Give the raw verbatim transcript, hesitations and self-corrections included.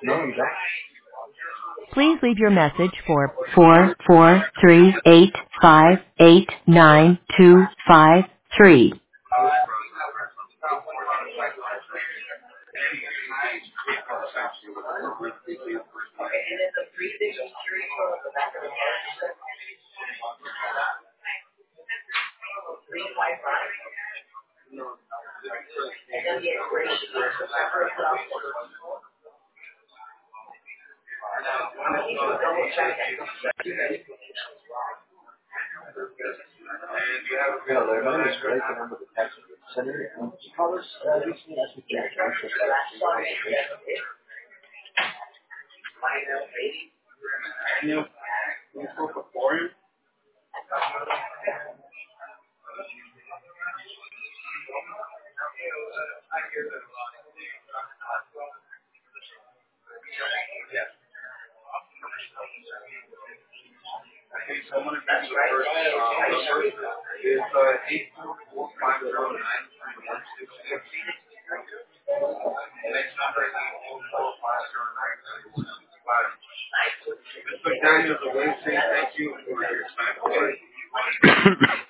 No, you don't. Please leave your message for four four three eight five eight nine two five three. Hello there, my name is Blake, and I'm with the Tax Center. Um, callers uh, recently asked me to get your interest in consultation. You know, you spoke before him. Okay, so I'm going to give you the first uh, number. It's uh, eight four four five zero nine one six six. The next number is eight four four five zero nine one six five. Mister Daniel, the way saying thank you for your time.